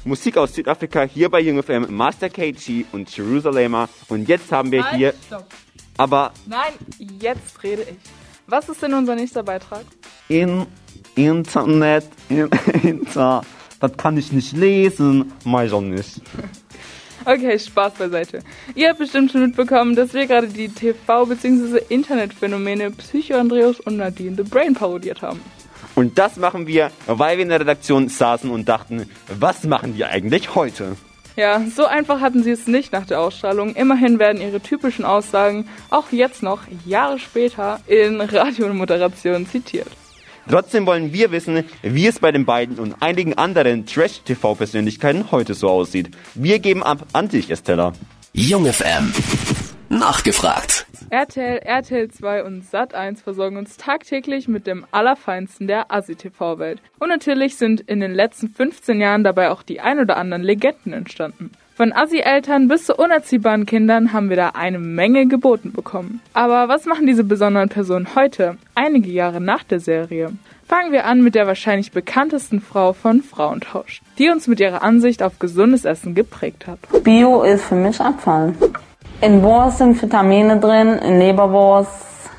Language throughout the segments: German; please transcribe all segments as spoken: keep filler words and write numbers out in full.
Musik aus Südafrika hier bei Jung F M, Master K G und Jerusalema. Und jetzt haben wir Nein, hier... Stopp. Aber... Nein, jetzt rede ich. Was ist denn unser nächster Beitrag? In Internet, in Inter... Das kann ich nicht lesen, mach ich auch nicht. Okay, Spaß beiseite. Ihr habt bestimmt schon mitbekommen, dass wir gerade die T V- bzw. Internetphänomene Psycho Andreas und Nadine the Brain parodiert haben. Und das machen wir, weil wir in der Redaktion saßen und dachten, was machen die eigentlich heute? Ja, so einfach hatten sie es nicht nach der Ausstrahlung. Immerhin werden ihre typischen Aussagen auch jetzt noch, Jahre später, in Radiomoderation zitiert. Trotzdem wollen wir wissen, wie es bei den beiden und einigen anderen Trash-T V-Persönlichkeiten heute so aussieht. Wir geben ab an dich, Estella. Jung F M. Nachgefragt. R T L, R T L zwei und Sat eins versorgen uns tagtäglich mit dem Allerfeinsten der Assi-T V-Welt. Und natürlich sind in den letzten fünfzehn Jahren dabei auch die ein oder anderen Legenden entstanden. Von Assi-Eltern bis zu unerziehbaren Kindern haben wir da eine Menge geboten bekommen. Aber was machen diese besonderen Personen heute, einige Jahre nach der Serie? Fangen wir an mit der wahrscheinlich bekanntesten Frau von Frauentausch, die uns mit ihrer Ansicht auf gesundes Essen geprägt hat. Bio ist für mich Abfall. In Wurst sind Vitamine drin, in Leberwurst,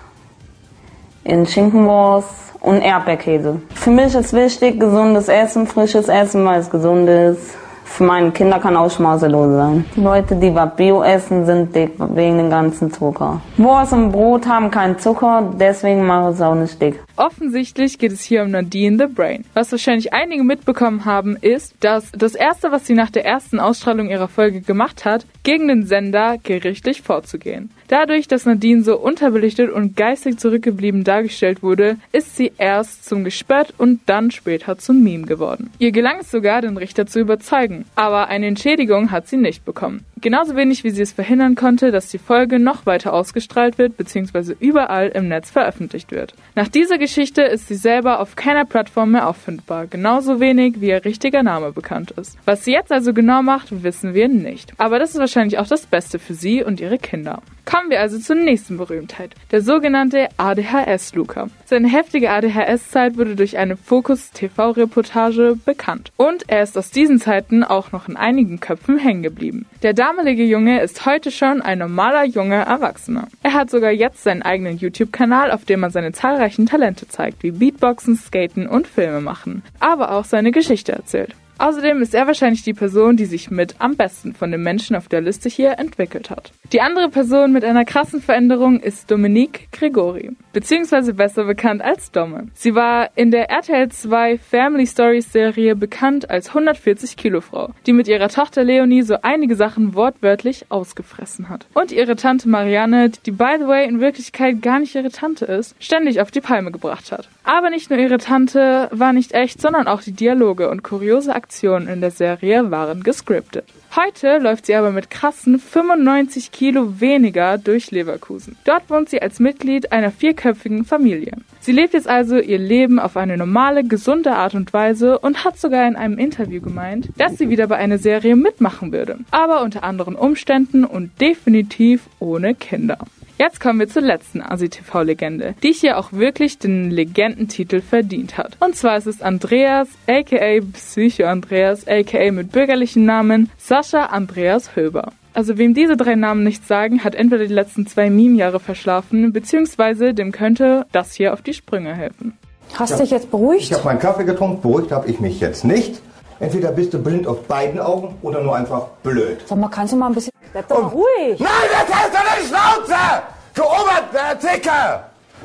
in Schinkenwurst und Erdbeerkäse. Für mich ist wichtig, gesundes Essen, frisches Essen, weil es gesund ist. Für meine Kinder kann auch schmauselos sein. Die Leute, die was Bio essen, sind dick wegen dem ganzen Zucker. Wurst und Brot haben keinen Zucker, deswegen mache ich es auch nicht dick. Offensichtlich geht es hier um Nadine the Brain. Was wahrscheinlich einige mitbekommen haben, ist, dass das Erste, was sie nach der ersten Ausstrahlung ihrer Folge gemacht hat, gegen den Sender gerichtlich vorzugehen. Dadurch, dass Nadine so unterbelichtet und geistig zurückgeblieben dargestellt wurde, ist sie erst zum Gespött und dann später zum Meme geworden. Ihr gelang es sogar, den Richter zu überzeugen, aber eine Entschädigung hat sie nicht bekommen. Genauso wenig wie sie es verhindern konnte, dass die Folge noch weiter ausgestrahlt wird bzw. überall im Netz veröffentlicht wird. Nach dieser Geschichte ist sie selber auf keiner Plattform mehr auffindbar, genauso wenig wie ihr richtiger Name bekannt ist. Was sie jetzt also genau macht, wissen wir nicht. Aber das ist wahrscheinlich auch das Beste für sie und ihre Kinder. Kommen wir also zur nächsten Berühmtheit, der sogenannte A D H S-Luca. Seine heftige A D H S-Zeit wurde durch eine Focus-T V-Reportage bekannt. Und er ist aus diesen Zeiten auch noch in einigen Köpfen hängen geblieben. Der damalige Junge ist heute schon ein normaler junger Erwachsener. Er hat sogar jetzt seinen eigenen YouTube-Kanal, auf dem er seine zahlreichen Talente zeigt, wie Beatboxen, Skaten und Filme machen, aber auch seine Geschichte erzählt. Außerdem ist er wahrscheinlich die Person, die sich mit am besten von den Menschen auf der Liste hier entwickelt hat. Die andere Person mit einer krassen Veränderung ist Dominique Gregori, beziehungsweise besser bekannt als Domme. Sie war in der R T L zwei Family Stories Serie bekannt als hundertvierzig Kilo Frau, die mit ihrer Tochter Leonie so einige Sachen wortwörtlich ausgefressen hat. Und ihre Tante Marianne, die by the way in Wirklichkeit gar nicht ihre Tante ist, ständig auf die Palme gebracht hat. Aber nicht nur ihre Tante war nicht echt, sondern auch die Dialoge und kuriose Aktionen in der Serie waren gescriptet. Heute läuft sie aber mit krassen fünfundneunzig Kilo weniger durch Leverkusen. Dort wohnt sie als Mitglied einer vierköpfigen Familie. Sie lebt jetzt also ihr Leben auf eine normale, gesunde Art und Weise und hat sogar in einem Interview gemeint, dass sie wieder bei einer Serie mitmachen würde. Aber unter anderen Umständen und definitiv ohne Kinder. Jetzt kommen wir zur letzten Assi-T V-Legende, die hier auch wirklich den Legendentitel verdient hat. Und zwar ist es Andreas, aka Psycho Andreas, aka mit bürgerlichen Namen Sascha Andreas Höber. Also wem diese drei Namen nichts sagen, hat entweder die letzten zwei Meme-Jahre verschlafen, beziehungsweise dem könnte das hier auf die Sprünge helfen. Hast du dich jetzt beruhigt? Ich habe meinen Kaffee getrunken, beruhigt habe ich mich jetzt nicht. Entweder bist du blind auf beiden Augen oder nur einfach blöd. Sag mal, kannst du mal ein bisschen... Bleib doch mal ruhig! Nein, jetzt hältst du deine Schnauze! Du Oberzicke!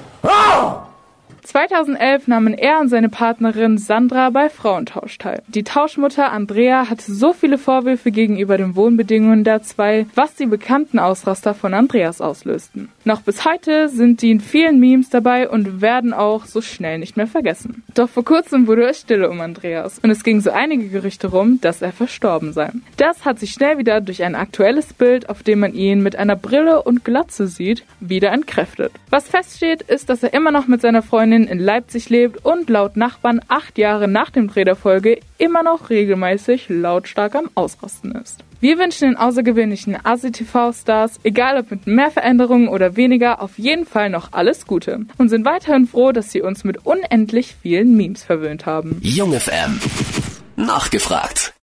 Oh! zweitausendelf nahmen er und seine Partnerin Sandra bei Frauentausch teil. Die Tauschmutter Andrea hatte so viele Vorwürfe gegenüber den Wohnbedingungen der zwei, was die bekannten Ausraster von Andreas auslösten. Noch bis heute sind die in vielen Memes dabei und werden auch so schnell nicht mehr vergessen. Doch vor kurzem wurde es stille um Andreas und es gingen so einige Gerüchte rum, dass er verstorben sei. Das hat sich schnell wieder durch ein aktuelles Bild, auf dem man ihn mit einer Brille und Glatze sieht, wieder entkräftet. Was feststeht, ist, dass er immer noch mit seiner Freundin in Leipzig lebt und laut Nachbarn acht Jahre nach dem Dreh der Folge immer noch regelmäßig lautstark am Ausrasten ist. Wir wünschen den außergewöhnlichen Assi-T V-Stars, egal ob mit mehr Veränderungen oder weniger, auf jeden Fall noch alles Gute und sind weiterhin froh, dass sie uns mit unendlich vielen Memes verwöhnt haben. Jung F M. Nachgefragt.